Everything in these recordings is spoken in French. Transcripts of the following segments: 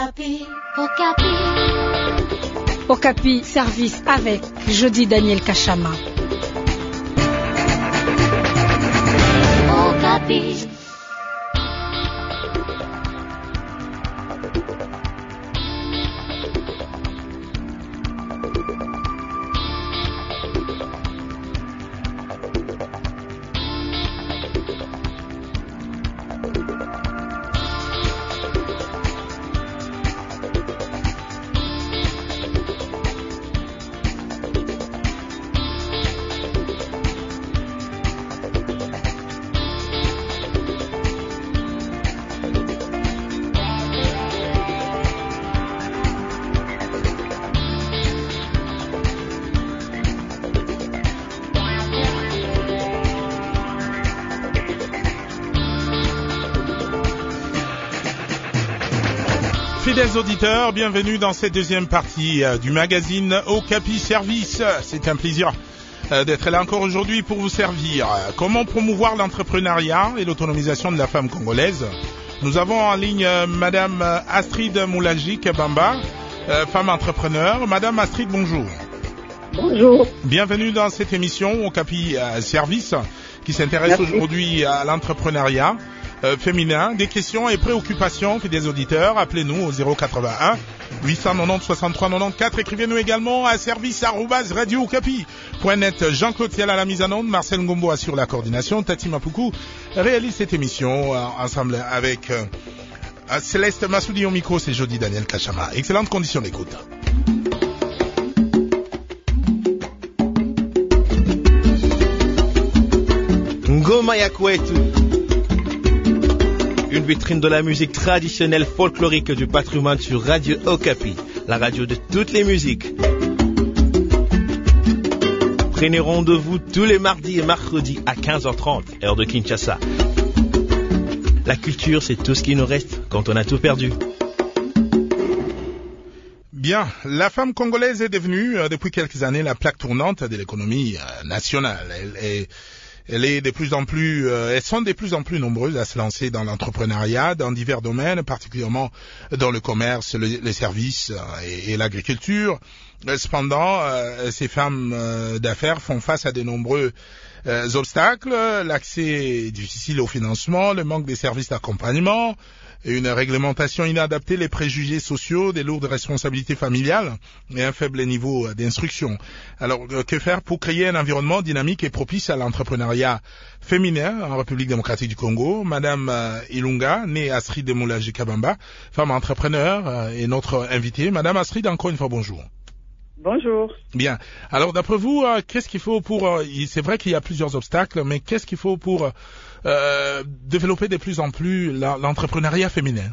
Okapi, Okapi. Okapi, service avec Jody Daniel Kachama. Okapi. Fidèles auditeurs, bienvenue dans cette deuxième partie du magazine Okapi Service. C'est un plaisir d'être là encore aujourd'hui pour vous servir. Comment promouvoir l'entrepreneuriat et l'autonomisation de la femme congolaise? Nous avons en ligne Madame Astrid Moulaji-Kabamba, femme entrepreneur. Madame Astrid, bonjour. Bonjour. Bienvenue dans cette émission Okapi Service qui s'intéresse aujourd'hui à l'entrepreneuriat féminin. Des questions et préoccupations des auditeurs, appelez-nous au 081 890 63 94. Écrivez-nous également à service@radio-okapi.net. Jean-Claude Thiel à la mise en onde, Marcel Ngombo assure la coordination, Tati Mapoukou réalise cette émission ensemble avec Céleste Massoudi au micro, c'est Jody Daniel Kachama. Excellentes conditions d'écoute. Ngoma ya kwetu. Une vitrine de la musique traditionnelle folklorique du patrimoine sur Radio Okapi, la radio de toutes les musiques. Prenez rendez-vous tous les mardis et mercredis à 15h30, heure de Kinshasa. La culture, c'est tout ce qui nous reste quand on a tout perdu. Bien, la femme congolaise est devenue depuis quelques années la plaque tournante de l'économie nationale. Elles sont de plus en plus nombreuses à se lancer dans l'entrepreneuriat, dans divers domaines, particulièrement dans le commerce, les services et l'agriculture. Cependant, ces femmes d'affaires font face à de nombreux obstacles, l'accès difficile au financement, le manque des services d'accompagnement, une réglementation inadaptée, les préjugés sociaux, des lourdes responsabilités familiales et un faible niveau d'instruction. Alors, que faire pour créer un environnement dynamique et propice à l'entrepreneuriat féminin en République démocratique du Congo? Madame Ilunga, née Astrid Moulaji-Kabamba, femme entrepreneur, est notre invitée. Madame Astrid, encore une fois, bonjour. Bonjour. Bien. Alors, d'après vous, qu'est-ce qu'il faut pour... c'est vrai qu'il y a plusieurs obstacles, mais qu'est-ce qu'il faut pour développer de plus en plus l'entrepreneuriat féminin?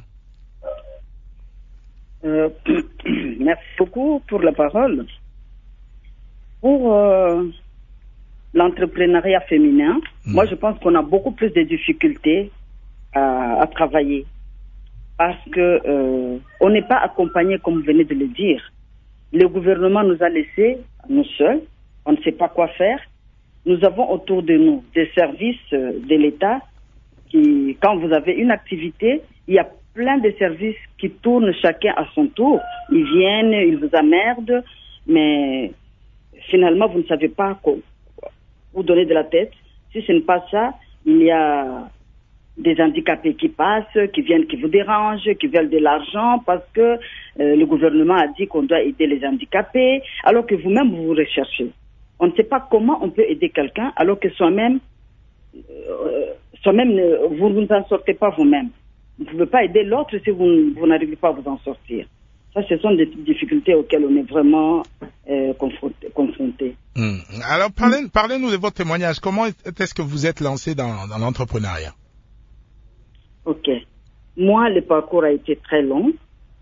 Merci beaucoup pour la parole. Pour l'entrepreneuriat féminin, moi je pense qu'on a beaucoup plus de difficultés à travailler parce que on n'est pas accompagné comme vous venez de le dire. Le gouvernement nous a laissés, nous seuls, on ne sait pas quoi faire. Nous avons autour de nous des services de l'État qui, quand vous avez une activité, il y a plein de services qui tournent chacun à son tour. Ils viennent, ils vous emmerdent, mais finalement, vous ne savez pas quoi vous donner de la tête. Si ce n'est pas ça, il y a des handicapés qui passent, qui viennent, qui vous dérangent, qui veulent de l'argent parce que le gouvernement a dit qu'on doit aider les handicapés, alors que vous-même, vous vous recherchez. On ne sait pas comment on peut aider quelqu'un alors que soi-même, vous ne vous en sortez pas vous-même. Vous ne pouvez pas aider l'autre si vous n'arrivez pas à vous en sortir. Ça, ce sont des difficultés auxquelles on est vraiment confrontés. Alors, parlez-nous de votre témoignage. Comment est-ce que vous êtes lancé dans l'entrepreneuriat? Ok. Moi, le parcours a été très long.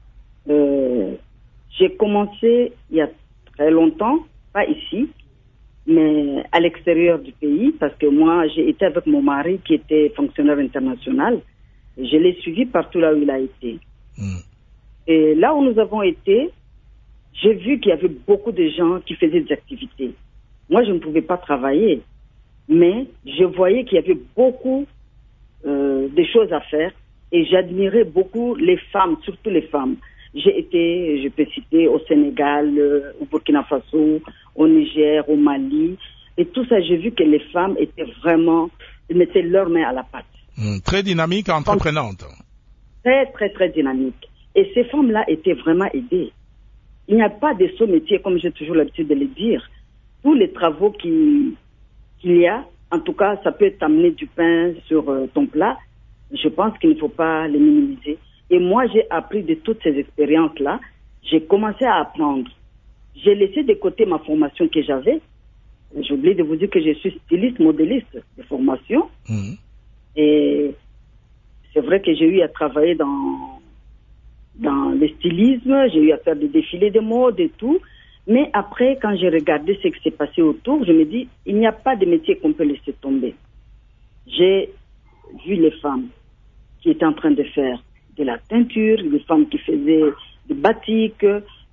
J'ai commencé il y a très longtemps, pas ici, mais à l'extérieur du pays, parce que moi, j'ai été avec mon mari qui était fonctionnaire international. Je l'ai suivi partout là où il a été. Et là où nous avons été, j'ai vu qu'il y avait beaucoup de gens qui faisaient des activités. Moi, je ne pouvais pas travailler, mais je voyais qu'il y avait beaucoup de choses à faire et j'admirais beaucoup les femmes, surtout les femmes. je peux citer au Sénégal, au Burkina Faso, au Niger, au Mali. Et tout ça, j'ai vu que les femmes mettaient leurs mains à la pâte. Très dynamique et entreprenante. Très, très, très dynamique. Et ces femmes-là étaient vraiment aidées. Il n'y a pas de sot métier, comme j'ai toujours l'habitude de le dire. Tous les travaux qu'il y a, en tout cas, ça peut t'amener du pain sur ton plat. Je pense qu'il ne faut pas les minimiser. Et moi, j'ai appris de toutes ces expériences-là. J'ai commencé à apprendre. J'ai laissé de côté ma formation que j'avais. J'ai oublié de vous dire que je suis styliste, modéliste de formation. Et c'est vrai que j'ai eu à travailler dans le stylisme, j'ai eu à faire des défilés de mode et tout. Mais après, quand j'ai regardé ce qui s'est passé autour, je me dis, il n'y a pas de métier qu'on peut laisser tomber. J'ai vu les femmes qui étaient en train de faire de la teinture, les femmes qui faisaient du batik,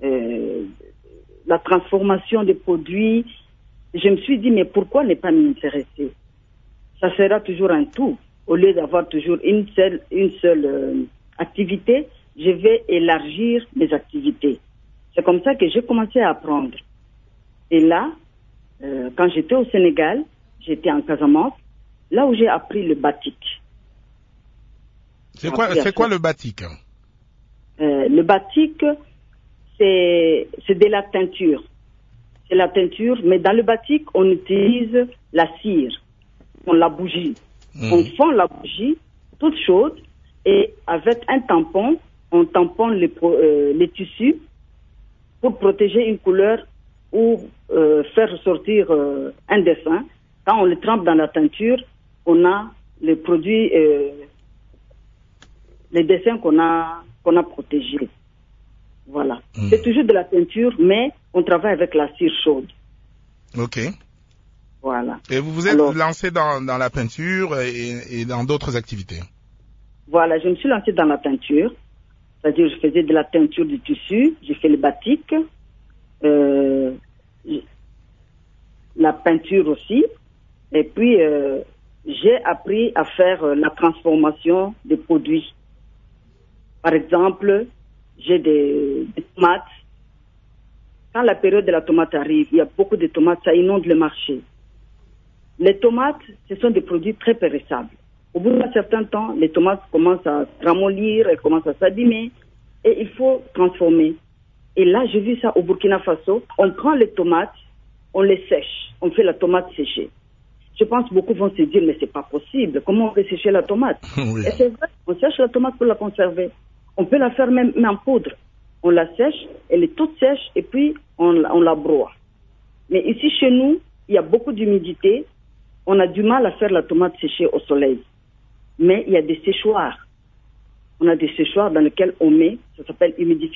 la transformation des produits. Je me suis dit, mais pourquoi ne pas m'intéresser? Ça sera toujours un tout. Au lieu d'avoir toujours une seule activité, je vais élargir mes activités. C'est comme ça que j'ai commencé à apprendre. Et là, quand j'étais au Sénégal, j'étais en Casamance, là où j'ai appris le batik. C'est quoi le batik? Le batik, c'est de la teinture. C'est la teinture, mais dans le batik, on utilise la cire, la bougie. On fond la bougie, toute chaude, et avec un tampon, on tamponne les tissus pour protéger une couleur ou faire ressortir un dessin. Quand on le trempe dans la teinture, on a les produits, les dessins qu'on a protégés. Voilà. C'est toujours de la teinture, mais on travaille avec la cire chaude. Ok. Voilà. Et vous vous êtes lancé dans la peinture et dans d'autres activités? Voilà, je me suis lancé dans la peinture. C'est-à-dire, je faisais de la teinture du tissu, j'ai fait le batik, la peinture aussi. Et puis, j'ai appris à faire la transformation des produits. Par exemple, j'ai des tomates. Quand la période de la tomate arrive, il y a beaucoup de tomates, ça inonde le marché. Les tomates, ce sont des produits très périssables. Au bout d'un certain temps, les tomates commencent à se ramollir, elles commencent à s'abîmer, et il faut transformer. Et là, j'ai vu ça au Burkina Faso. On prend les tomates, on les sèche, on fait la tomate séchée. Je pense que beaucoup vont se dire, mais c'est pas possible. Comment on peut sécher la tomate? Oui. Et c'est vrai, on sèche la tomate pour la conserver. On peut la faire même en poudre. On la sèche, elle est toute sèche, et puis on la broie. Mais ici, chez nous, il y a beaucoup d'humidité. On a du mal à faire la tomate séchée au soleil. Mais il y a des séchoirs. On a des séchoirs dans lesquels on met, ça s'appelle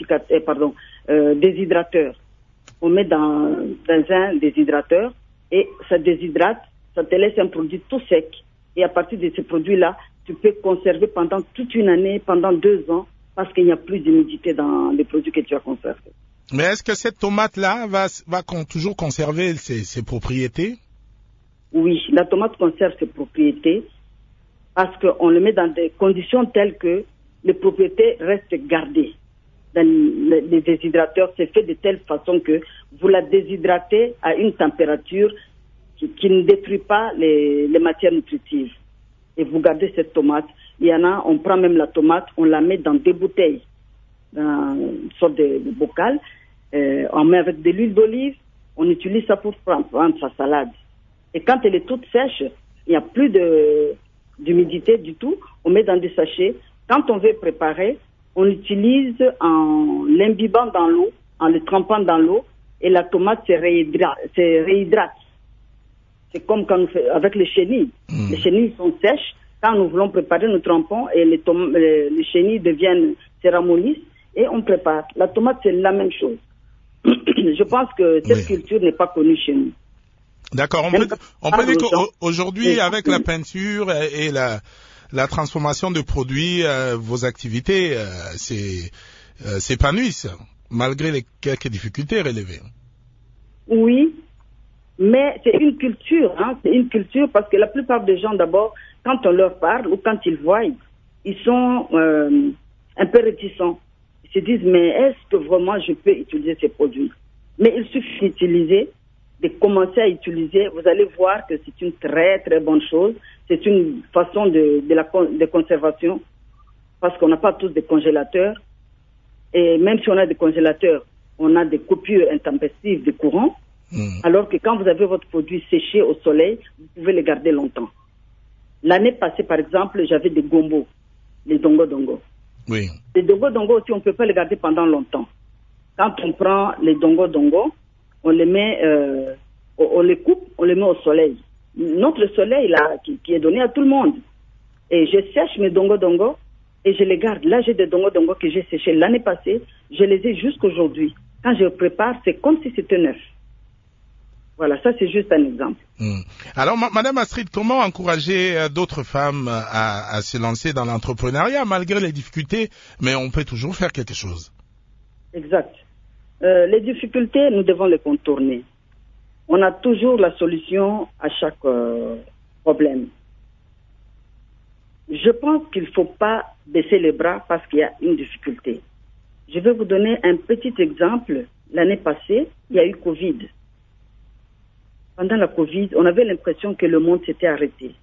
déshydrateur. On met dans un déshydrateur et ça déshydrate, ça te laisse un produit tout sec. Et à partir de ce produit-là, tu peux conserver pendant toute une année, pendant 2 ans, parce qu'il n'y a plus d'humidité dans les produits que tu as conservés. Mais est-ce que cette tomate-là va toujours conserver ses propriétés? Oui, la tomate conserve ses propriétés parce qu'on le met dans des conditions telles que les propriétés restent gardées. Dans les déshydrateurs, c'est fait de telle façon que vous la déshydratez à une température qui ne détruit pas les matières nutritives. Et vous gardez cette tomate. Il y en a, on prend même la tomate, on la met dans des bouteilles, dans une sorte de bocal. On met avec de l'huile d'olive, on utilise ça pour prendre sa salade. Et quand elle est toute sèche, il n'y a plus d'humidité du tout, on met dans des sachets. Quand on veut préparer, on utilise en l'imbibant dans l'eau, en le trempant dans l'eau, et la tomate se réhydrate. C'est comme quand on fait avec les chenilles. Les chenilles sont sèches. Quand nous voulons préparer, nous trempons et les chenilles se ramollissent et on prépare. La tomate, c'est la même chose. Je pense que cette culture n'est pas connue chez nous. D'accord. On peut dire qu'aujourd'hui, avec la peinture et la transformation de produits, vos activités s'épanouissent, malgré les quelques difficultés relevées. Oui, mais c'est une culture, c'est une culture parce que la plupart des gens, d'abord, quand on leur parle ou quand ils voient, ils sont un peu réticents. Ils se disent, mais est-ce que vraiment je peux utiliser ces produits? Mais il suffit d'utiliser, de commencer à utiliser. Vous allez voir que c'est une très très bonne chose. C'est une façon de conservation, parce qu'on n'a pas tous des congélateurs. Et même si on a des congélateurs, on a des coupures intempestives de courant. Alors que quand vous avez votre produit séché au soleil, vous pouvez le garder longtemps. L'année passée, par exemple, j'avais des gombos, les dongo-dongo. Oui. Les dongo-dongo aussi, on ne peut pas les garder pendant longtemps. Quand on prend les dongo-dongo, on les met, on les coupe, on les met au soleil. Notre soleil, là, qui est donné à tout le monde. Et je sèche mes dongo-dongo et je les garde. Là, j'ai des dongo-dongo que j'ai séchés l'année passée. Je les ai jusqu'aujourd'hui. Quand je prépare, c'est comme si c'était neuf. Voilà, ça c'est juste un exemple. Alors, Madame Astrid, comment encourager d'autres femmes à se lancer dans l'entrepreneuriat malgré les difficultés, mais on peut toujours faire quelque chose? Exact. Les difficultés, nous devons les contourner. On a toujours la solution à chaque problème. Je pense qu'il ne faut pas baisser les bras parce qu'il y a une difficulté. Je vais vous donner un petit exemple. L'année passée, il y a eu Covid. Pendant la Covid, on avait l'impression que le monde s'était arrêté.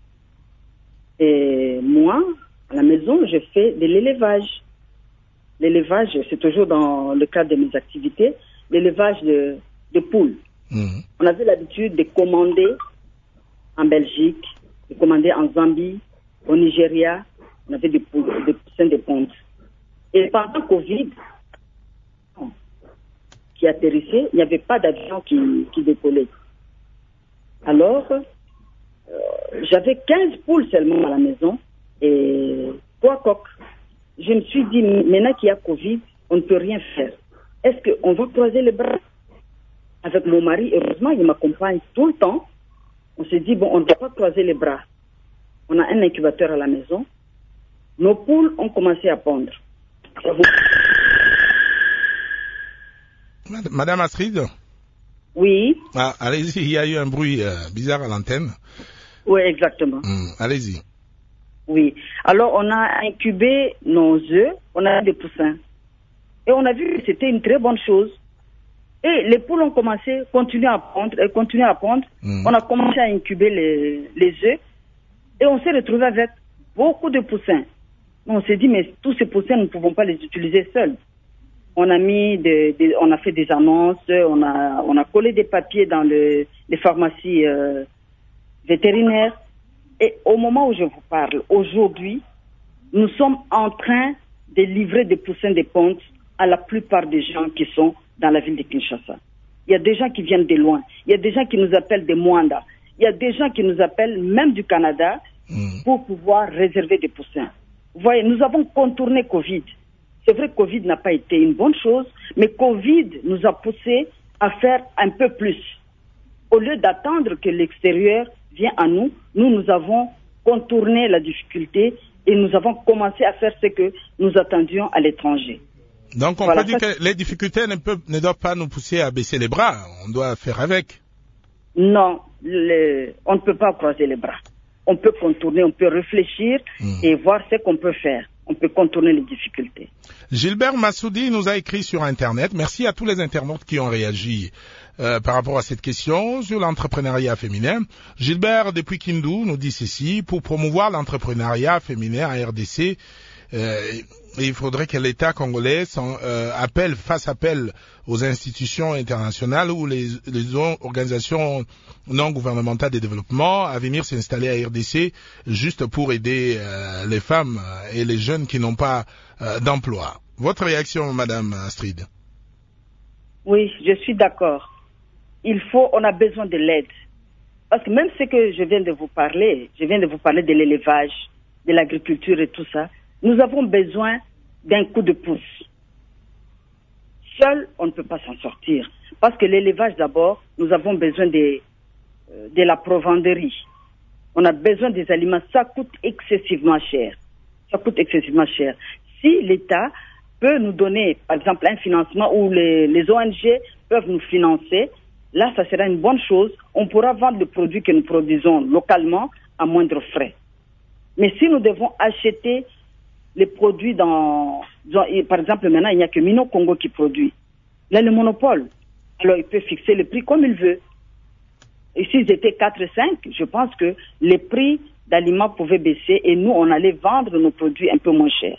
Et moi, à la maison, je fais de l'élevage. L'élevage, c'est toujours dans le cadre de mes activités, l'élevage de poules. On avait l'habitude de commander en Belgique, de commander en Zambie, au Nigeria. On avait des poules, des poussins de ponte. Et pendant Covid, qui atterrissait, il n'y avait pas d'avion qui décollait. Alors, j'avais 15 poules seulement à la maison et 3 coqs. Je me suis dit, maintenant qu'il y a Covid, on ne peut rien faire. Est-ce qu'on va croiser les bras? Avec mon mari, heureusement, il m'accompagne tout le temps. On s'est dit, bon, on ne doit pas croiser les bras. On a un incubateur à la maison. Nos poules ont commencé à pondre. Madame Astrid? Oui. Ah, allez-y, il y a eu un bruit bizarre à l'antenne. Oui, exactement. Allez-y. Oui. Alors, on a incubé nos œufs, on a des poussins. Et on a vu que c'était une très bonne chose. Et les poules ont commencé, continuer à pondre. On a commencé à incuber les œufs. Et on s'est retrouvé avec beaucoup de poussins. On s'est dit, mais tous ces poussins, nous ne pouvons pas les utiliser seuls. On a on a fait des annonces, on a collé des papiers dans les pharmacies vétérinaires. Et au moment où je vous parle, aujourd'hui, nous sommes en train de livrer des poussins de ponte à la plupart des gens qui sont dans la ville de Kinshasa. Il y a des gens qui viennent de loin. Il y a des gens qui nous appellent de Mwanda. Il y a des gens qui nous appellent même du Canada pour pouvoir réserver des poussins. Vous voyez, nous avons contourné Covid. C'est vrai que Covid n'a pas été une bonne chose, mais Covid nous a poussé à faire un peu plus. Au lieu d'attendre que l'extérieur vienne à nous, nous avons contourné la difficulté et nous avons commencé à faire ce que nous attendions à l'étranger. Donc on peut dire que les difficultés ne doivent pas nous pousser à baisser les bras, on doit faire avec. Non, on ne peut pas croiser les bras. On peut contourner, on peut réfléchir et voir ce qu'on peut faire. On peut contourner les difficultés. Gilbert Massoudi nous a écrit sur Internet. Merci à tous les internautes qui ont réagi par rapport à cette question sur l'entrepreneuriat féminin. Gilbert, depuis Kindu, nous dit ceci. Pour promouvoir l'entrepreneuriat féminin en RDC, il faudrait que l'État congolais fasse appel aux institutions internationales ou les organisations non gouvernementales de développement à venir s'installer à RDC juste pour aider les femmes et les jeunes qui n'ont pas d'emploi. Votre réaction, Madame Astrid? Oui, je suis d'accord. On a besoin de l'aide. Parce que même ce que je viens de vous parler de l'élevage, de l'agriculture et tout ça, nous avons besoin d'un coup de pouce. Seul, on ne peut pas s'en sortir. Parce que l'élevage, d'abord, nous avons besoin de la provenderie. On a besoin des aliments. Ça coûte excessivement cher. Si l'État peut nous donner, par exemple, un financement où les ONG peuvent nous financer, là, ça sera une bonne chose. On pourra vendre les produits que nous produisons localement à moindre frais. Mais si nous devons acheter les produits dans Par exemple, maintenant, il n'y a que Mino Congo qui produit. Il a le monopole. Alors, il peut fixer le prix comme il veut. Et s'ils étaient 4 et 5, je pense que les prix d'aliments pouvaient baisser et nous, on allait vendre nos produits un peu moins chers.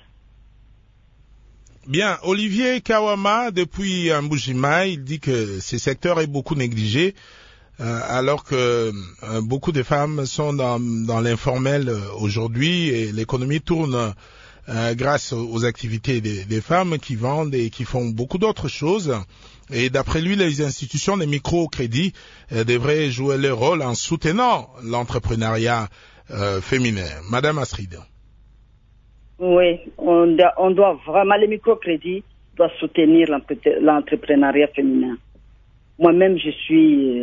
Bien, Olivier Kawama, depuis Mbuji-Mayi, il dit que ce secteur est beaucoup négligé, alors que beaucoup de femmes sont dans l'informel aujourd'hui et l'économie tourne grâce aux activités des femmes qui vendent et qui font beaucoup d'autres choses. Et d'après lui, les institutions des microcrédits devraient jouer leur rôle en soutenant l'entrepreneuriat féminin. Madame Astrid. Oui, on doit vraiment, les microcrédits doivent soutenir l'entrepreneuriat féminin. Moi-même, je suis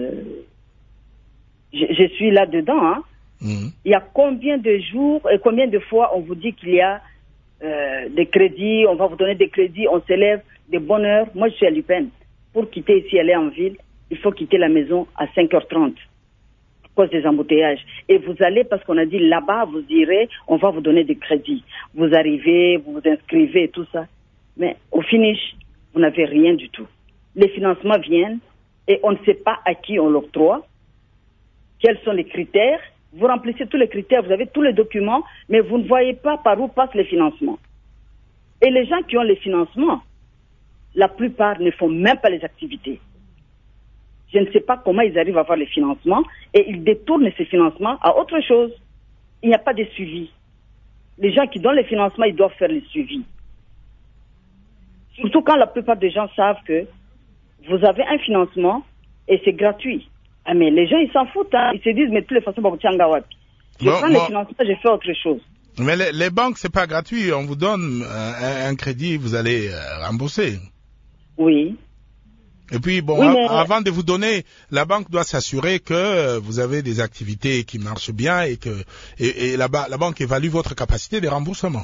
là-dedans. Hein. Il y a combien de jours et combien de fois on vous dit qu'il y a des crédits, on va vous donner des crédits, on s'élève de bonne heure. Moi, je suis à l'UPEN. Pour quitter ici, aller en ville, il faut quitter la maison à 5h30 à cause des embouteillages. Et vous allez, parce qu'on a dit là-bas, vous irez, on va vous donner des crédits. Vous arrivez, vous vous inscrivez et tout ça. Mais au finish, vous n'avez rien du tout. Les financements viennent et on ne sait pas à qui on l'octroie, quels sont les critères. Vous remplissez tous les critères, vous avez tous les documents, mais vous ne voyez pas par où passent les financements. Et les gens qui ont les financements, la plupart ne font même pas les activités. Je ne sais pas comment ils arrivent à avoir les financements et ils détournent ces financements à autre chose. Il n'y a pas de suivi. Les gens qui donnent les financements, ils doivent faire le suivi. Surtout quand la plupart des gens savent que vous avez un financement et c'est gratuit. Ah mais les gens, ils s'en foutent. Hein. Ils se disent, mais de toutes les façons, je prends les financements, je fais autre chose. Mais les banques, c'est pas gratuit. On vous donne un crédit, vous allez rembourser. Oui. Et puis, bon, oui, avant de vous donner, la banque doit s'assurer que vous avez des activités qui marchent bien et que la banque évalue votre capacité de remboursement.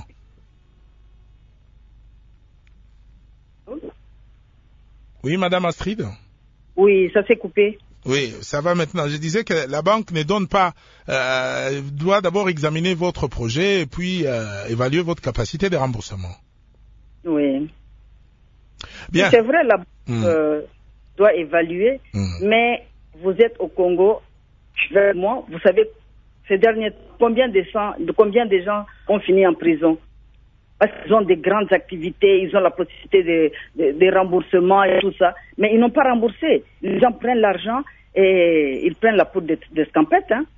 Oui, Madame Astrid? Oui, ça s'est coupé. Oui, ça va maintenant. Je disais que la banque ne donne pas, doit d'abord examiner votre projet et puis évaluer votre capacité de remboursement. Oui. Bien. C'est vrai, la banque doit évaluer, mais vous êtes au Congo, moi, vous savez, ces derniers, combien de gens ont fini en prison? Parce qu'ils ont des grandes activités, ils ont la possibilité de remboursement et tout ça, mais ils n'ont pas remboursé. Les gens prennent l'argent et ils prennent la poudre de scampette. Hein.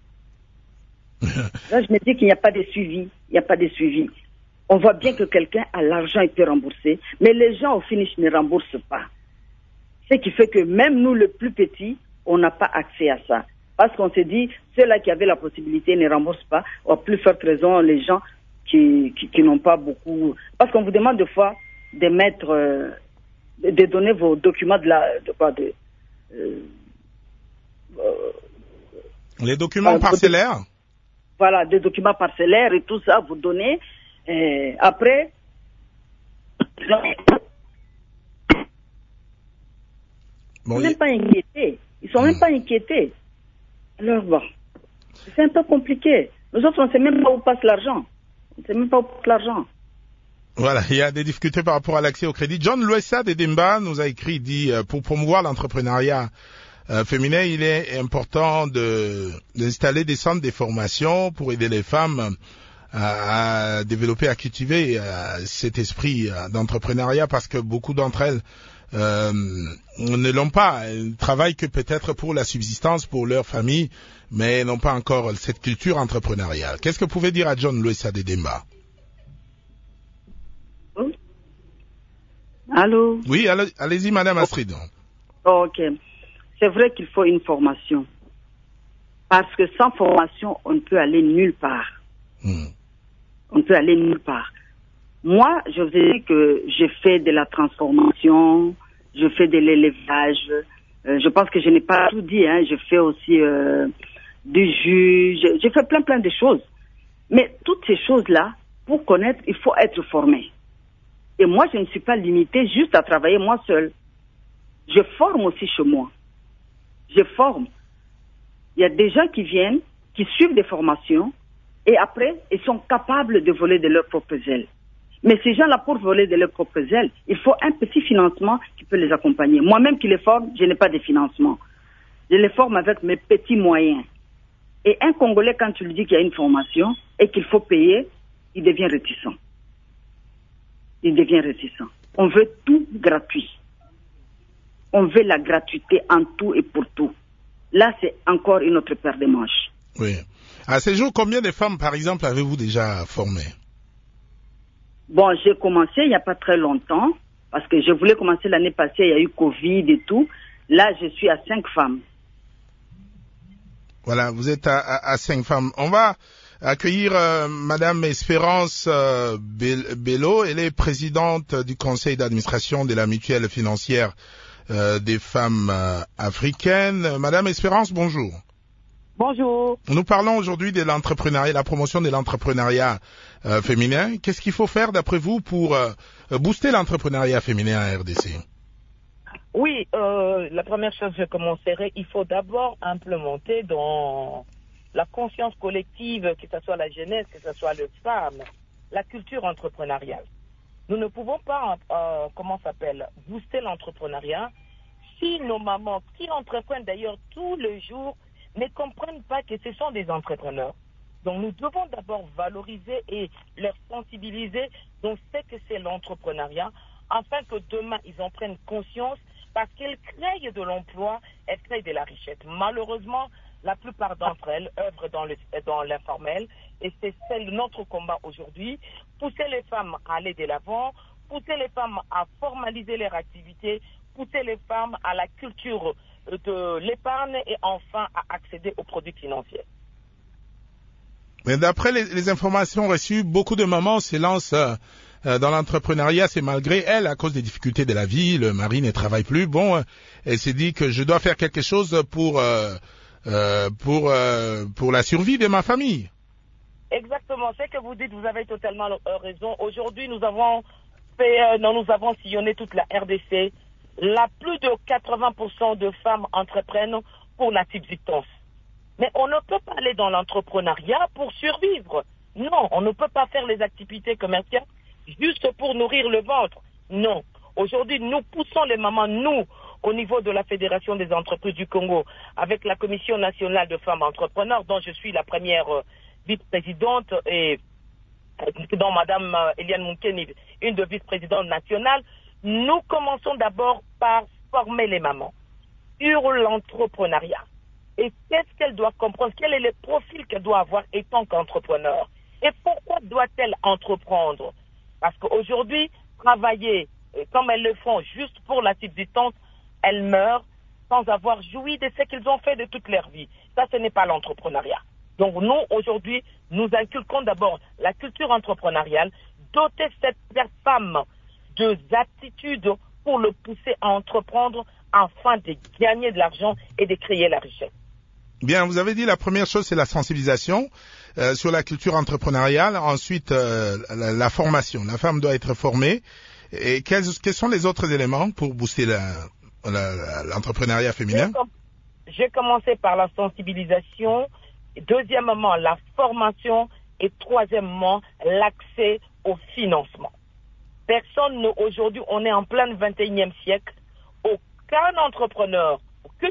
Là, je me dis qu'il n'y a pas de suivi. Il n'y a pas de suivi. On voit bien que quelqu'un a l'argent et peut rembourser, mais les gens au finish ne remboursent pas. Ce qui fait que même nous, le plus petit, on n'a pas accès à ça. Parce qu'on s'est dit, ceux-là qui avaient la possibilité ne remboursent pas, ou à plus forte raison, les gens qui n'ont pas beaucoup... Parce qu'on vous demande des fois de mettre, de donner vos documents les documents parcellaires. Voilà, des documents parcellaires et tout ça, vous donnez. Après, ils sont même pas inquiétés. Ils sont même pas inquiétés. Alors bon, c'est un peu compliqué. Nous autres, on ne sait même pas où passe l'argent. On ne sait même pas où passe l'argent. Voilà, il y a des difficultés par rapport à l'accès au crédit. John Luessa de Demba nous a écrit, dit, pour promouvoir l'entrepreneuriat féminin, il est important d'installer des centres de formation pour aider les femmes à développer, à cultiver cet esprit d'entrepreneuriat, parce que beaucoup d'entre elles ne l'ont pas. Elles travaillent que peut-être pour la subsistance, pour leur famille, mais n'ont pas encore cette culture entrepreneuriale. Qu'est-ce que vous pouvez dire à John Luessa de Demba? Allô? Oui, allez-y, Madame Astrid. Ok. C'est vrai qu'il faut une formation. Parce que sans formation, on ne peut aller nulle part. On ne peut aller nulle part. Moi, je vous ai dit que je fais de la transformation, je fais de l'élevage. Je pense que je n'ai pas tout dit. Hein. Je fais aussi du jus. Je fais plein de choses. Mais toutes ces choses-là, pour connaître, il faut être formé. Et moi, je ne suis pas limitée juste à travailler moi seule. Je forme aussi chez moi. Je forme. Il y a des gens qui viennent, qui suivent des formations, et après, ils sont capables de voler de leurs propres ailes. Mais ces gens-là, pour voler de leurs propres ailes, il faut un petit financement qui peut les accompagner. Moi-même qui les forme, je n'ai pas de financement. Je les forme avec mes petits moyens. Et un Congolais, quand tu lui dis qu'il y a une formation et qu'il faut payer, il devient réticent. Il devient réticent. On veut tout gratuit. On veut la gratuité en tout et pour tout. Là, c'est encore une autre paire de manches. Oui. À ce jour, combien de femmes, par exemple, avez-vous déjà formées? Bon, j'ai commencé il n'y a pas très longtemps, parce que je voulais commencer l'année passée, il y a eu Covid et tout. Là, je suis à 5 femmes. Voilà, vous êtes à 5 femmes. On va accueillir Madame Espérance Bello. Elle est présidente du conseil d'administration de la mutuelle financière des femmes africaines. Madame Espérance, bonjour. Bonjour. Nous parlons aujourd'hui de l'entrepreneuriat, la promotion de l'entrepreneuriat féminin. Qu'est-ce qu'il faut faire d'après vous pour booster l'entrepreneuriat féminin à RDC? Oui, la première chose, je commencerai. Il faut d'abord implémenter dans la conscience collective, que ce soit la jeunesse, que ce soit les femmes, la culture entrepreneuriale. Nous ne pouvons pas, booster l'entrepreneuriat si nos mamans, qui entreprennent d'ailleurs tous les jours, ne comprennent pas que ce sont des entrepreneurs. Donc nous devons d'abord valoriser et leur sensibiliser dans ce que c'est l'entrepreneuriat, afin que demain ils en prennent conscience, parce qu'elles créent de l'emploi, elles créent de la richesse. Malheureusement, la plupart d'entre elles œuvrent dans l'informel, et c'est notre combat aujourd'hui, pousser les femmes à aller de l'avant, pousser les femmes à formaliser leur activité, pousser les femmes à la culture de l'épargne et enfin à accéder aux produits financiers. Mais d'après les informations reçues, beaucoup de mamans se lancent dans l'entrepreneuriat, c'est malgré elles, à cause des difficultés de la vie, le mari ne travaille plus. Bon, elle s'est dit que je dois faire quelque chose pour la survie de ma famille. Exactement, ce que vous dites, vous avez totalement raison. Aujourd'hui, nous avons sillonné toute la RDC. Plus de 80% de femmes entreprennent pour la subsistance. Mais on ne peut pas aller dans l'entrepreneuriat pour survivre. Non, on ne peut pas faire les activités commerciales juste pour nourrir le ventre. Non. Aujourd'hui, nous poussons les mamans, nous, au niveau de la Fédération des entreprises du Congo, avec la Commission nationale de femmes entrepreneurs, dont je suis la première vice-présidente, et dont Madame Eliane Moukeni, une de vice-présidentes nationales. Nous commençons d'abord par former les mamans sur l'entrepreneuriat. Et qu'est-ce qu'elle doit comprendre? Quel est le profil qu'elle doit avoir étant qu'entrepreneur? Et pourquoi doit-elle entreprendre? Parce qu'aujourd'hui, travailler comme elles le font juste pour la subsistance, elles meurent sans avoir joui de ce qu'ils ont fait de toute leur vie. Ça, ce n'est pas l'entrepreneuriat. Donc nous, aujourd'hui, nous inculquons d'abord la culture entrepreneuriale, doter cette femme de aptitudes pour le pousser à entreprendre afin de gagner de l'argent et de créer la richesse. Bien, vous avez dit la première chose, c'est la sensibilisation sur la culture entrepreneuriale. Ensuite, la formation. La femme doit être formée. Et quels sont les autres éléments pour booster l'entrepreneuriat féminin? J'ai commencé par la sensibilisation. Deuxièmement, la formation. Et troisièmement, l'accès au financement. Personne, aujourd'hui, on est en plein 21e siècle. Aucun entrepreneur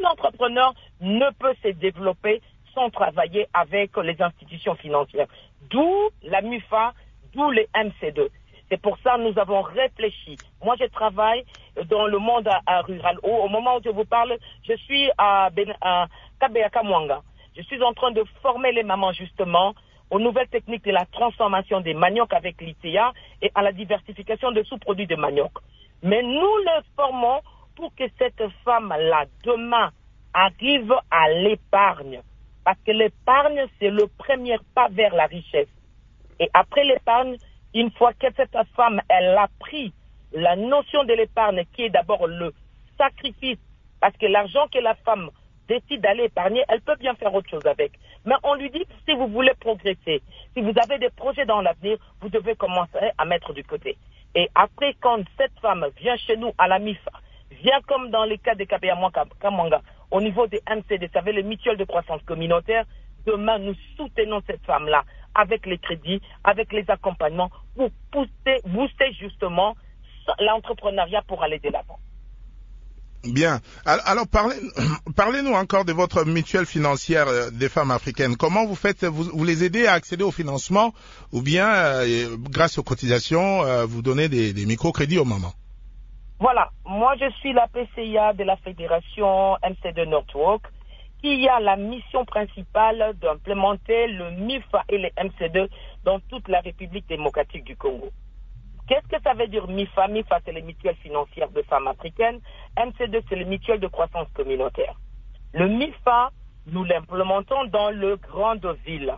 ne peut se développer sans travailler avec les institutions financières. D'où la MUFA, d'où les MC2. C'est pour ça que nous avons réfléchi. Moi, je travaille dans le monde rural. Au moment où je vous parle, je suis à Kabeaka Mwanga. Je suis en train de former les mamans, justement, aux nouvelles techniques de la transformation des maniocs avec l'ITA et à la diversification de sous-produits de manioc. Mais nous les formons pour que cette femme-là, demain, arrive à l'épargne. Parce que l'épargne, c'est le premier pas vers la richesse. Et après l'épargne, une fois que cette femme, elle a pris la notion de l'épargne, qui est d'abord le sacrifice, parce que l'argent que la femme décide d'aller épargner, elle peut bien faire autre chose avec. Mais on lui dit, si vous voulez progresser, si vous avez des projets dans l'avenir, vous devez commencer à mettre du côté. Et après, quand cette femme vient chez nous à la MIFA, vient comme dans les cas de Kamanga, au niveau des MCD, vous savez, les mutuelles de croissance communautaire, demain, nous soutenons cette femme-là avec les crédits, avec les accompagnements, pour booster justement l'entrepreneuriat pour aller de l'avant. Bien. Alors, parlez-nous encore de votre mutuelle financière des femmes africaines. Comment vous faites, vous les aidez à accéder au financement ou bien, grâce aux cotisations, vous donnez des microcrédits au moment? Voilà. Moi, je suis la PCIA de la fédération MC2 Network, qui a la mission principale d'implémenter le MIFA et les MC2 dans toute la République démocratique du Congo. Qu'est-ce que ça veut dire MIFA? MIFA, c'est les mutuelles financières de femmes africaines. MC2, c'est les mutuelles de croissance communautaire. Le MIFA, nous l'implémentons dans les grandes villes.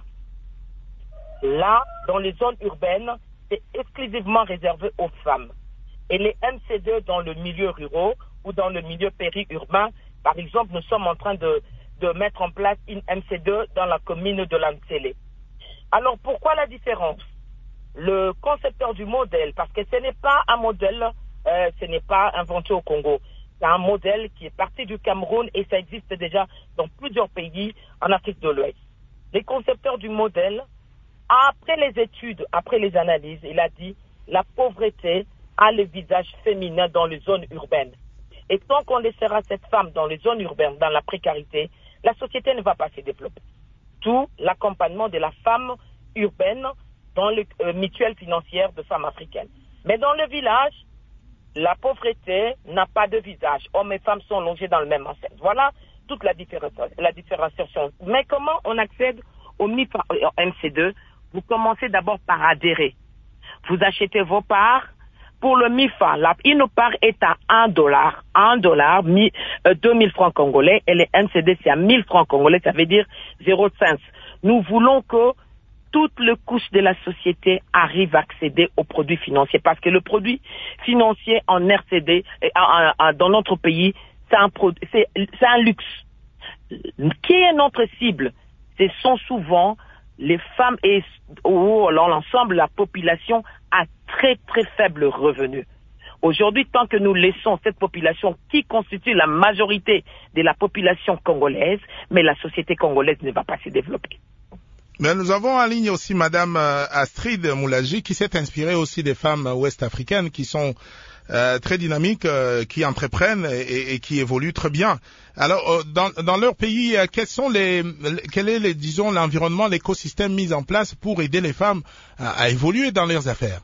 Là, dans les zones urbaines, c'est exclusivement réservé aux femmes. Et les MC2 dans le milieu rural ou dans le milieu périurbain, par exemple, nous sommes en train de mettre en place une MC2 dans la commune de Lansele. Alors, pourquoi la différence? Le concepteur du modèle, parce que ce n'est pas un modèle, ce n'est pas inventé au Congo. C'est un modèle qui est parti du Cameroun et ça existe déjà dans plusieurs pays en Afrique de l'Ouest. Les concepteurs du modèle, après les études, après les analyses, il a dit la pauvreté a le visage féminin dans les zones urbaines. Et tant qu'on laissera cette femme dans les zones urbaines, dans la précarité, la société ne va pas se développer. Tout l'accompagnement de la femme urbaine dans les mutuelles financières de femmes africaines. Mais dans le village, la pauvreté n'a pas de visage. Hommes et femmes sont logés dans le même enceinte. Voilà toute la différenciation. Mais comment on accède au MIFA MC2? Vous commencez d'abord par adhérer. Vous achetez vos parts. Pour le MIFA, une part est à $1, 2000 francs congolais, et les MCD, c'est à 1000 francs congolais, ça veut dire 0,5. Nous voulons que toutes les couches de la société arrivent à accéder aux produits financiers, parce que le produit financier en RCD, dans notre pays, c'est un luxe. Qui est notre cible? Ce sont souvent les femmes et l'ensemble de la population à très très faible revenu. Aujourd'hui, tant que nous laissons cette population qui constitue la majorité de la population congolaise, mais la société congolaise ne va pas se développer. Mais nous avons en ligne aussi Madame Astrid Moulaji, qui s'est inspirée aussi des femmes ouest-africaines qui sont très dynamiques, qui entreprennent et qui évoluent très bien. Alors, dans leur pays, quel est disons, l'environnement, l'écosystème mis en place pour aider les femmes à évoluer dans leurs affaires?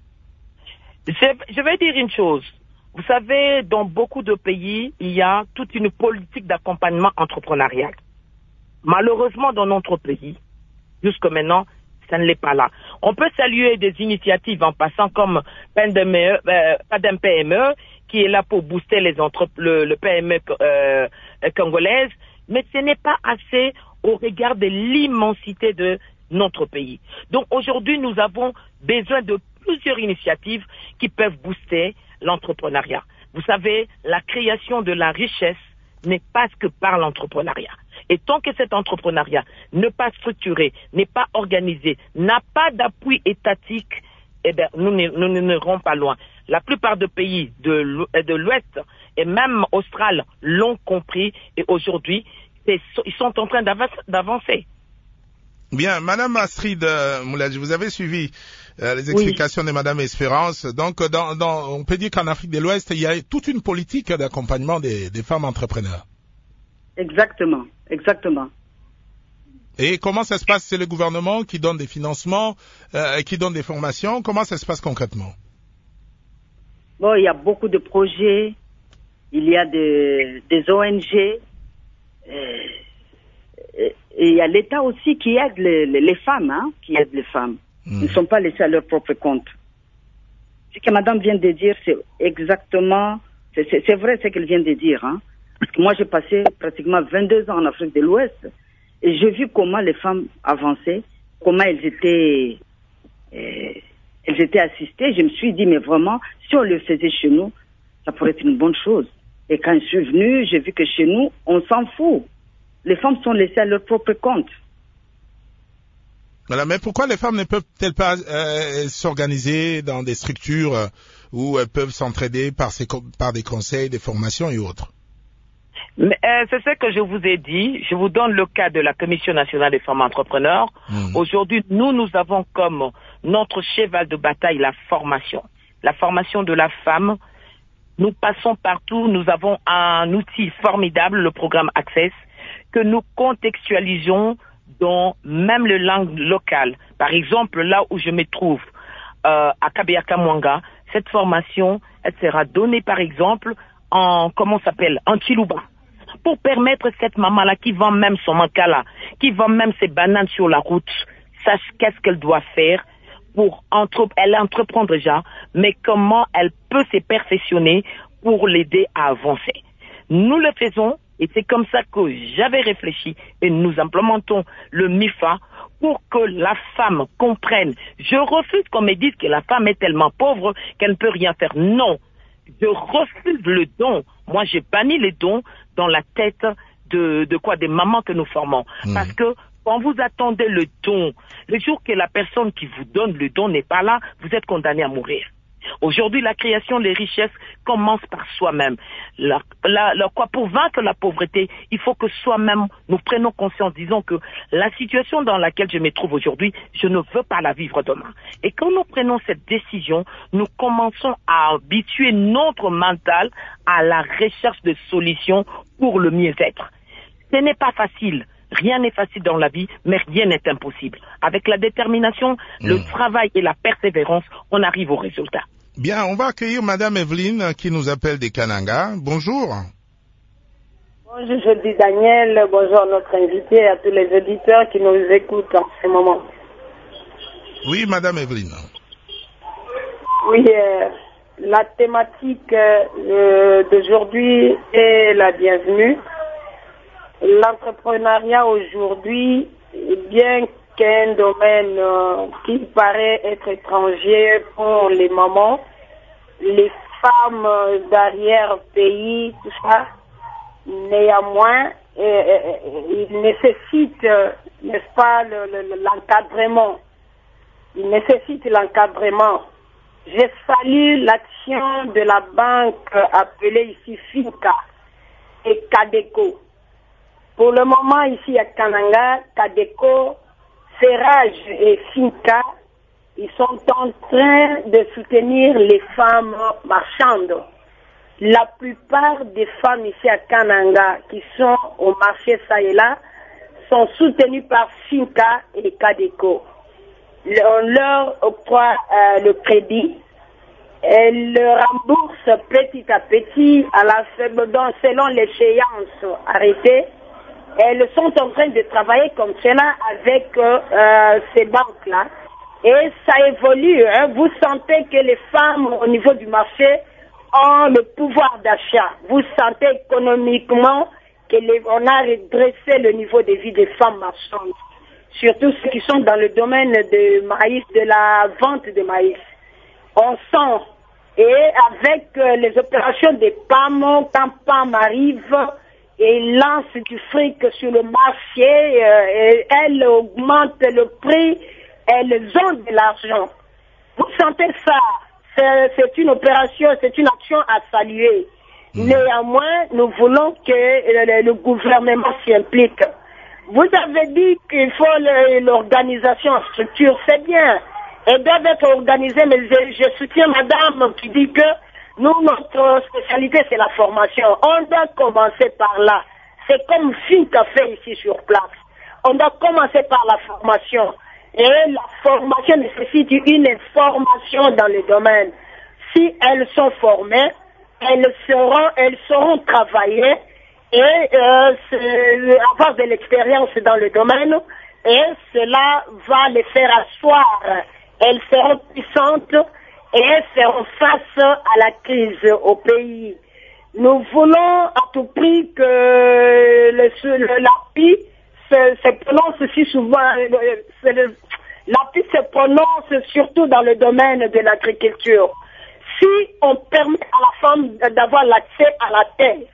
Je vais dire une chose. Vous savez, dans beaucoup de pays, il y a toute une politique d'accompagnement entrepreneurial. Malheureusement, dans notre pays, jusqu'à maintenant, ça ne l'est pas là. On peut saluer des initiatives en passant comme PADEM PME, qui est là pour booster le PME congolaise, mais ce n'est pas assez au regard de l'immensité de notre pays. Donc aujourd'hui, nous avons besoin de plusieurs initiatives qui peuvent booster l'entrepreneuriat. Vous savez, la création de la richesse n'est pas que par l'entrepreneuriat. Et tant que cet entrepreneuriat n'est pas structuré, n'est pas organisé, n'a pas d'appui étatique, eh bien, nous n'irons pas loin. La plupart des pays de l'Ouest et même Austral l'ont compris et aujourd'hui, ils sont en train d'avancer. Bien, Madame Astrid Moulaji, vous avez suivi les explications de Madame Espérance. Donc, on peut dire qu'en Afrique de l'Ouest, il y a toute une politique d'accompagnement des femmes entrepreneurs. Exactement. Et comment ça se passe? C'est le gouvernement qui donne des financements, qui donne des formations. Comment ça se passe concrètement? Bon, il y a beaucoup de projets. Il y a des ONG. Et il y a l'État aussi qui aide les femmes, qui aide les femmes. Ils ne sont pas laissés à leur propre compte. Ce que Madame vient de dire, c'est exactement, c'est vrai ce qu'elle vient de dire. Parce que moi, j'ai passé pratiquement 22 ans en Afrique de l'Ouest et j'ai vu comment les femmes avançaient, comment elles étaient assistées. Je me suis dit, mais vraiment, si on le faisait chez nous, ça pourrait être une bonne chose. Et quand je suis venue, j'ai vu que chez nous, on s'en fout. Les femmes sont laissées à leur propre compte. Voilà, mais pourquoi les femmes ne peuvent-elles pas s'organiser dans des structures où elles peuvent s'entraider par des conseils, des formations et autres? C'est ce que je vous ai dit. Je vous donne le cas de la Commission nationale des femmes entrepreneurs. Aujourd'hui, nous avons comme notre cheval de bataille la formation. La formation de la femme. Nous passons partout. Nous avons un outil formidable, le programme Access, que nous contextualisons dans même les langues locales. Par exemple, là où je me trouve, à Kabeaka Mwanga, cette formation, elle sera donnée par exemple en Chiluba, pour permettre cette maman-là qui vend même son mancala, qui vend même ses bananes sur la route, sache qu'est-ce qu'elle doit faire pour elle entreprend déjà, mais comment elle peut se perfectionner pour l'aider à avancer. Nous le faisons et c'est comme ça que j'avais réfléchi et nous implémentons le MIFA pour que la femme comprenne. Je refuse qu'on me dise que la femme est tellement pauvre qu'elle ne peut rien faire. Non, je refuse le don. Moi, j'ai banni les dons dans la tête des mamans que nous formons. Parce que quand vous attendez le don, le jour que la personne qui vous donne le don n'est pas là, vous êtes condamné à mourir. Aujourd'hui, la création des richesses commence par soi-même. Pour vaincre la pauvreté, il faut que soi-même nous prenions conscience, disons que la situation dans laquelle je me trouve aujourd'hui, je ne veux pas la vivre demain. Et quand nous prenons cette décision, nous commençons à habituer notre mental à la recherche de solutions pour le mieux-être. Ce n'est pas facile. Rien n'est facile dans la vie, mais rien n'est impossible. Avec la détermination, le travail et la persévérance, on arrive au résultat. Bien, on va accueillir Madame Evelyne qui nous appelle des Kananga. Bonjour. Bonjour, je dis Daniel. Bonjour à notre invité et à tous les auditeurs qui nous écoutent en ce moment. Oui, Madame Evelyne. Oui, la thématique d'aujourd'hui est la bienvenue. L'entrepreneuriat aujourd'hui, bien qu'un domaine qui paraît être étranger pour les mamans, les femmes d'arrière-pays, tout ça, néanmoins, il nécessite, n'est-ce pas, l'encadrement. Il nécessite l'encadrement. Je salue l'action de la banque appelée ici FINCA et CADECO. Pour le moment, ici à Kananga, CADECO, Ferrage et FINCA, ils sont en train de soutenir les femmes marchandes. La plupart des femmes ici à Kananga qui sont au marché ça et là sont soutenues par FINCA et CADECO. On leur octroie le crédit. Elles le remboursent petit à petit selon l'échéance arrêtée. Elles sont en train de travailler comme cela avec ces banques-là. Et ça évolue. Hein. Vous sentez que les femmes au niveau du marché ont le pouvoir d'achat. Vous sentez économiquement qu'on a redressé le niveau de vie des femmes marchandes. Surtout ceux qui sont dans le domaine de maïs, de la vente de maïs. On sent. Et avec les opérations des PAM, quand PAM arrive, et lance du fric sur le marché, et elles augmentent le prix, elles ont de l'argent. Vous sentez ça? C'est une opération, c'est une action à saluer. Néanmoins, nous voulons que le gouvernement s'y implique. Vous avez dit qu'il faut l'organisation en structure, c'est bien. Elles doivent être organisées, mais je soutiens madame qui dit que nous, notre spécialité, c'est la formation. On doit commencer par là. C'est comme FINCA fait ici sur place. On doit commencer par la formation. Et la formation nécessite une formation dans le domaine. Si elles sont formées, elles sauront travailler et avoir de l'expérience dans le domaine. Et cela va les faire asseoir. Elles seront puissantes et elles seront face à la crise au pays. Nous voulons à tout prix que l'API se prononce si souvent. L'API se prononce surtout dans le domaine de l'agriculture. Si on permet à la femme d'avoir l'accès à la terre,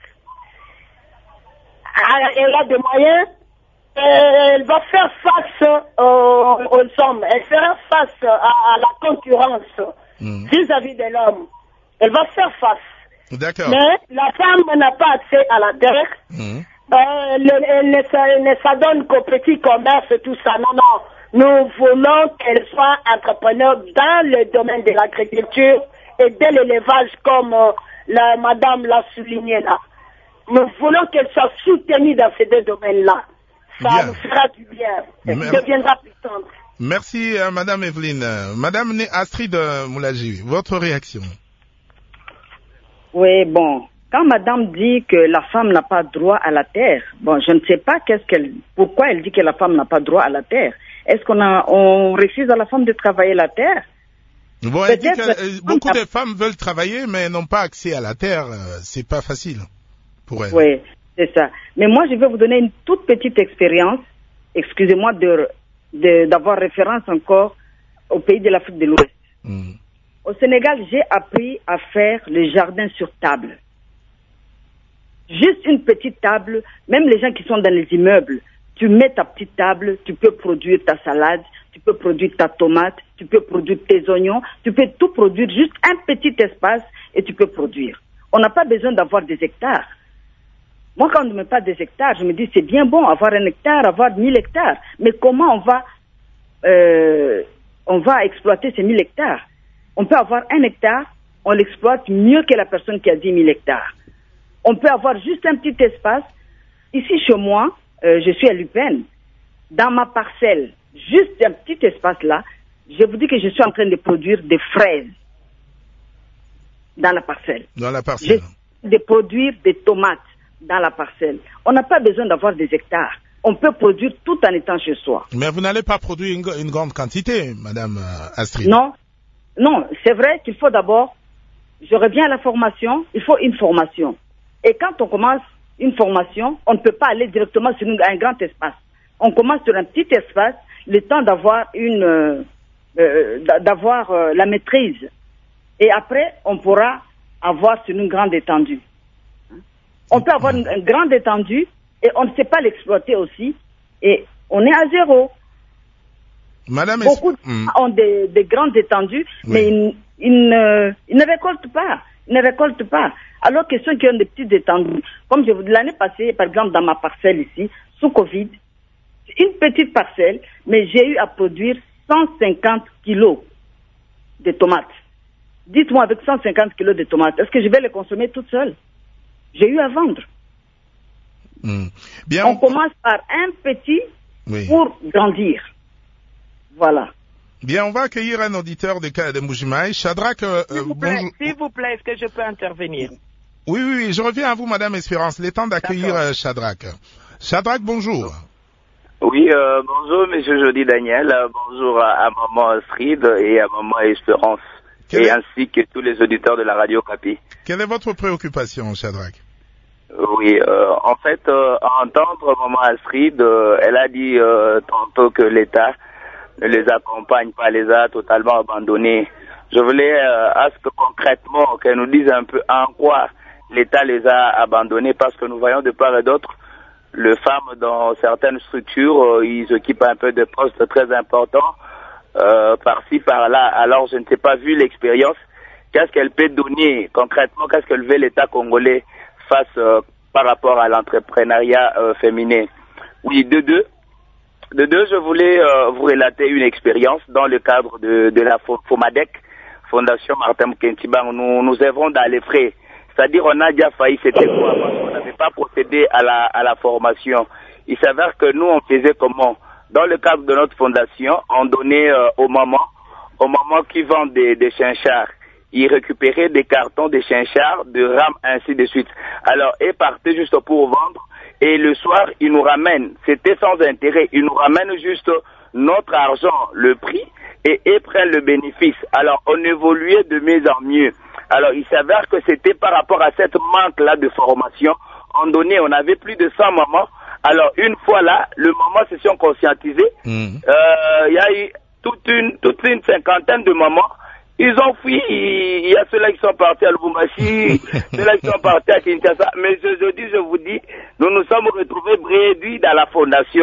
elle a des moyens, elle va faire face aux hommes, elle fera face à la concurrence vis-à-vis de l'homme. Elle va faire face. D'accord. Mais la femme n'a pas accès à la terre. Elle ne s'adonne qu'au petit commerce et tout ça. Non, non. Nous voulons qu'elle soit entrepreneur dans le domaine de l'agriculture et de l'élevage, comme madame l'a souligné là. Nous voulons qu'elle soit soutenue dans ces deux domaines-là. Ça nous fera du bien. Elle deviendra puissante. Merci, madame Evelyne. Madame Astrid Moulaji, votre réaction? Oui, bon. Quand madame dit que la femme n'a pas droit à la terre, bon, je ne sais pas pourquoi elle dit que la femme n'a pas droit à la terre. Est-ce qu'on refuse à la femme de travailler la terre? Bon, elle dit que beaucoup de femmes veulent travailler, mais n'ont pas accès à la terre. C'est pas facile pour elles. Oui, c'est ça. Mais moi, je vais vous donner une toute petite expérience. Excusez-moi d'avoir référence encore au pays de l'Afrique de l'Ouest. Au Sénégal, j'ai appris à faire le jardin sur table. Juste une petite table, même les gens qui sont dans les immeubles, tu mets ta petite table, tu peux produire ta salade, tu peux produire ta tomate, tu peux produire tes oignons, tu peux tout produire, juste un petit espace et tu peux produire. On n'a pas besoin d'avoir des hectares. Moi, quand on ne met pas des hectares, je me dis c'est bien bon avoir un hectare, avoir 1000 hectares, mais comment on va exploiter ces 1000 hectares? On peut avoir un hectare, on l'exploite mieux que la personne qui a 10 000 hectares. On peut avoir juste un petit espace. Ici, chez moi, je suis à Lupin. Dans ma parcelle, juste un petit espace là, je vous dis que je suis en train de produire des fraises dans la parcelle. Dans la parcelle. De produire des tomates dans la parcelle. On n'a pas besoin d'avoir des hectares. On peut produire tout en étant chez soi. Mais vous n'allez pas produire une grande quantité, madame Astrid. Non, c'est vrai qu'il faut d'abord, je reviens à la formation, il faut une formation. Et quand on commence une formation, on ne peut pas aller directement sur un grand espace. On commence sur un petit espace, le temps d'avoir la maîtrise. Et après, on pourra avoir sur une grande étendue. On peut avoir une grande étendue et on ne sait pas l'exploiter aussi. Et on est à zéro. Madame Beaucoup ont des grandes étendues, mais ils ne récoltent pas. Ils ne récoltent pas. Alors que ceux qui ont des petites étendues, comme je vous dis, l'année passée, par exemple, dans ma parcelle ici, sous Covid, une petite parcelle, mais j'ai eu à produire 150 kilos de tomates. Dites-moi, avec 150 kilos de tomates, est-ce que je vais les consommer toute seule? J'ai eu à vendre. Bien, on commence par un petit pour grandir. Voilà. Bien, on va accueillir un auditeur de Mbujimaï. Shadrach, s'il vous plaît, est-ce que je peux intervenir? Oui, je reviens à vous, madame Espérance. Il est temps d'accueillir Shadrach. Shadrach, bonjour. Oui, bonjour, monsieur Jody Daniel. Bonjour à maman Astrid et à maman Espérance. Ainsi que tous les auditeurs de la radio Capi. Quelle est votre préoccupation, Shadrach? Oui, en fait, à entendre maman Astrid, elle a dit tantôt que l'État ne les accompagne pas, les a totalement abandonnés. Je voulais à ce que concrètement qu'elle nous dise un peu en quoi l'État les a abandonnés, parce que nous voyons de part et d'autre les femmes dans certaines structures, ils occupent un peu de postes très importants, par-ci, par-là. Alors je ne sais pas, vu l'expérience, qu'est-ce qu'elle peut donner concrètement, qu'est-ce que veut l'État congolais face par rapport à l'entrepreneuriat féminin. Oui, de deux, je voulais vous relater une expérience dans le cadre de la FOMADEC, Fondation Martin Mukentibang. Nous œuvrons dans les frais. C'est-à-dire, on a déjà failli, c'était quoi? Parce qu'on n'avait pas procédé à la formation. Il s'avère que nous, on faisait comment? Dans le cadre de notre fondation, on donnait aux mamans qui vendent des chinchards. Ils récupéraient des cartons de chinchards, de rames, ainsi de suite. Alors, ils partaient juste pour vendre. Et le soir, ils nous ramènent, c'était sans intérêt, ils nous ramènent juste notre argent, le prix, et ils prennent le bénéfice. Alors, on évoluait de mieux en mieux. Alors, il s'avère que c'était par rapport à cette manque-là de formation. On avait plus de 100 mamans. Alors, une fois là, le maman se sont conscientisés. Il y a eu toute une cinquantaine de mamans. Ils ont fui, il y a ceux-là qui sont partis à Lubumbashi, ceux-là qui sont partis à Kinshasa. Mais aujourd'hui, je vous dis, nous nous sommes retrouvés réduits dans la fondation.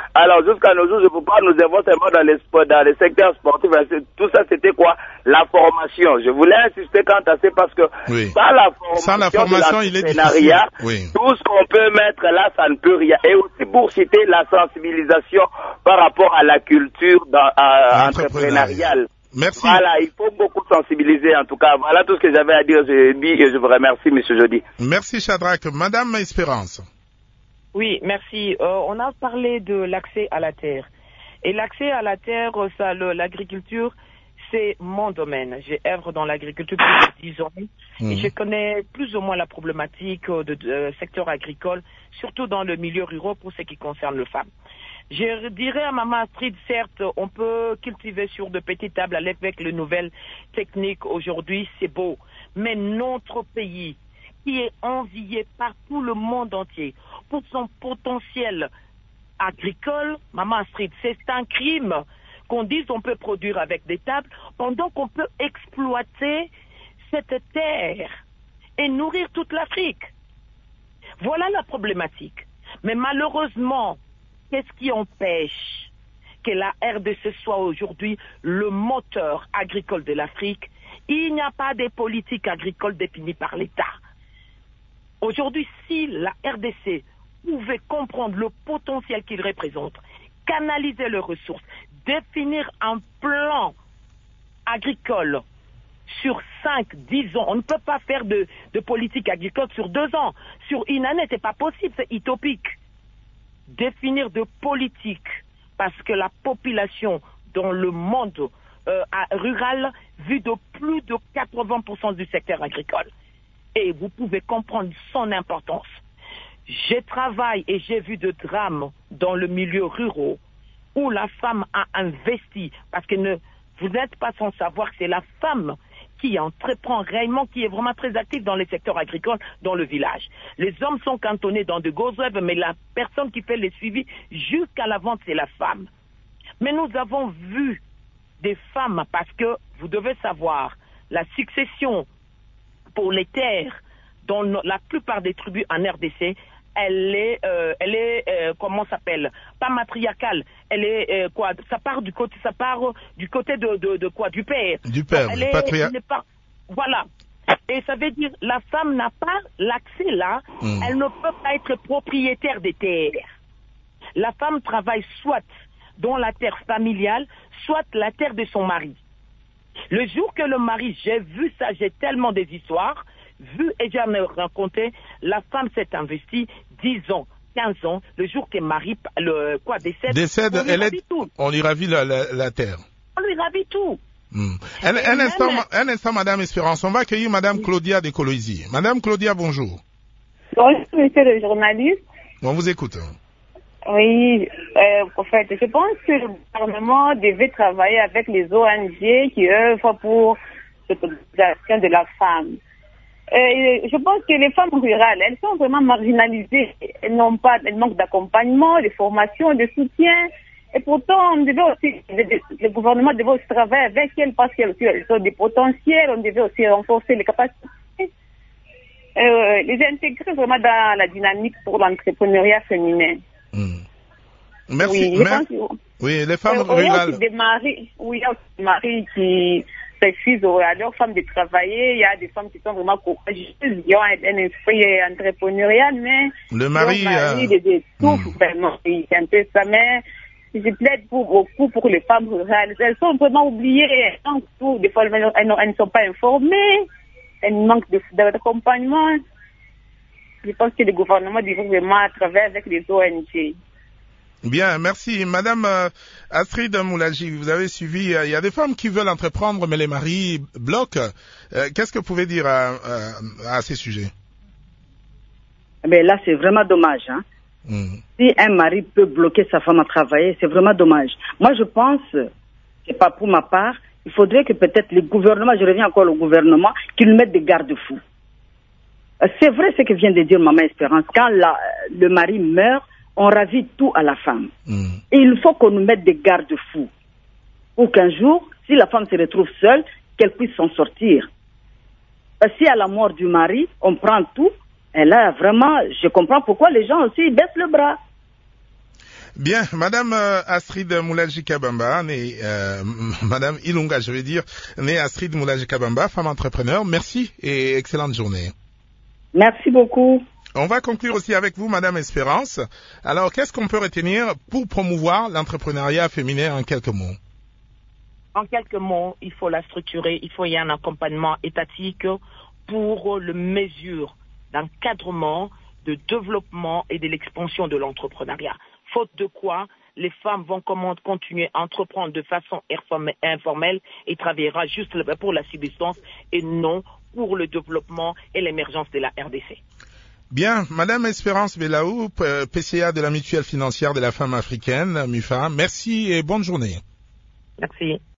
Alors, jusqu'à nos jours, je ne peux pas nous avoir seulement dans les secteurs sportifs. Tout ça, c'était quoi? La formation. Je voulais insister quant à ça parce que sans la formation, il est difficile. Tout ce qu'on peut mettre là, ça ne peut rien. Et aussi pour citer la sensibilisation par rapport à la culture entrepreneuriale. Merci. Voilà, il faut beaucoup sensibiliser en tout cas. Voilà tout ce que j'avais à dire. Je dis et je vous remercie, M. Jody. Merci, Shadrach. Madame Espérance. Oui, merci. On a parlé de l'accès à la terre. Et l'accès à la terre, l'agriculture, c'est mon domaine. J'ai œuvré dans l'agriculture depuis 10 ans et je connais plus ou moins la problématique du secteur agricole, surtout dans le milieu rural pour ce qui concerne les femmes. Je dirais à Maman Astrid, certes, on peut cultiver sur de petites tables avec les nouvelles techniques aujourd'hui, c'est beau. Mais notre pays, qui est envié par tout le monde entier pour son potentiel agricole, Maman Astrid, c'est un crime qu'on dise on peut produire avec des tables pendant qu'on peut exploiter cette terre et nourrir toute l'Afrique. Voilà la problématique. Mais malheureusement, qu'est-ce qui empêche que la RDC soit aujourd'hui le moteur agricole de l'Afrique? Il n'y a pas de politique agricole définie par l'État. Aujourd'hui, si la RDC pouvait comprendre le potentiel qu'il représente, canaliser leurs ressources, définir un plan agricole sur 5-10 ans. On ne peut pas faire de politique agricole sur 2 ans. Sur une année, c'est pas possible, c'est utopique. Définir de politique, parce que la population dans le monde rural vit de plus de 80% du secteur agricole. Et vous pouvez comprendre son importance. Je travaille et j'ai vu de drames dans le milieu rural où la femme a investi, parce que vous n'êtes pas sans savoir que c'est la femme qui entreprend réellement, qui est vraiment très active dans les secteurs agricoles, dans le village. Les hommes sont cantonnés dans de gros rêves, mais la personne qui fait le suivi jusqu'à la vente, c'est la femme. Mais nous avons vu des femmes, parce que vous devez savoir, la succession pour les terres dans la plupart des tribus en RDC, elle est comment s'appelle, pas matriarcale, elle est ça part du côté de quoi, du père. Du père, voilà. Et ça veut dire la femme n'a pas l'accès là, elle ne peut pas être propriétaire des terres. La femme travaille soit dans la terre familiale, soit la terre de son mari. Le jour que le mari, j'ai vu ça, j'ai tellement des histoires, vu et j'en ai raconté, la femme s'est investie 10 ans, 15 ans, le jour que mari décède, on lui ravit la terre. On lui ravit tout. Un instant, Madame Espérance, on va accueillir Madame Claudia de Coloisie. Madame Claudia, bonjour. Bonjour, monsieur le journaliste. On vous écoute. Oui, en fait, je pense que le gouvernement devait travailler avec les ONG qui œuvrent pour l'autonomisation de la femme. Je pense que les femmes rurales, elles sont vraiment marginalisées. Elles manquent d'accompagnement, de formation, de soutien. Et pourtant, le gouvernement devait aussi travailler avec elles parce qu'elles ont des potentiels. On devait aussi renforcer les capacités. Les intégrer vraiment dans la dynamique pour l'entrepreneuriat féminin. Merci. Oui, les femmes rurales. Il y a aussi des maris qui refusent à leurs femmes de travailler. Il y a des femmes qui sont vraiment courageuses, qui ont un esprit entrepreneurial, mais le mari souffre vraiment. C'est un peu ça, mais je plaide beaucoup pour les femmes rurales. Elles sont vraiment oubliées. Des fois, elles ne sont pas informées. Elles manquent d'accompagnement. Je pense que le gouvernement devrait vraiment travailler avec les ONG. Bien, merci. Madame Astrid Moulaji, vous avez suivi, il y a des femmes qui veulent entreprendre, mais les maris bloquent. Qu'est-ce que vous pouvez dire à ces sujets? Ben là, c'est vraiment dommage. Hein? Si un mari peut bloquer sa femme à travailler, c'est vraiment dommage. Moi, je pense, c'est pas pour ma part, il faudrait que peut-être le gouvernement, je reviens encore au gouvernement, qu'il mette des garde-fous. C'est vrai ce que vient de dire Maman Espérance. Quand le mari meurt, on ravit tout à la femme. Et il faut qu'on nous mette des garde-fous pour qu'un jour, si la femme se retrouve seule, qu'elle puisse s'en sortir. Si à la mort du mari, on prend tout, et là, vraiment, je comprends pourquoi les gens aussi baissent le bras. Bien, Madame Astrid Moulaji-Kabamba, Madame Ilunga, je vais dire, née Astrid Moulaji-Kabamba, femme entrepreneur. Merci et excellente journée. Merci beaucoup. On va conclure aussi avec vous, Madame Espérance. Alors, qu'est-ce qu'on peut retenir pour promouvoir l'entrepreneuriat féminin en quelques mots? En quelques mots, il faut la structurer, il faut y avoir un accompagnement étatique pour le mesure d'encadrement, de développement et de l'expansion de l'entrepreneuriat. Faute de quoi, les femmes vont continuer à entreprendre de façon informelle et travaillera juste pour la subsistance et non pour le développement et l'émergence de la RDC. Bien, Madame Espérance Belaou, PCA de la Mutuelle financière de la femme africaine, MUFA, merci et bonne journée. Merci.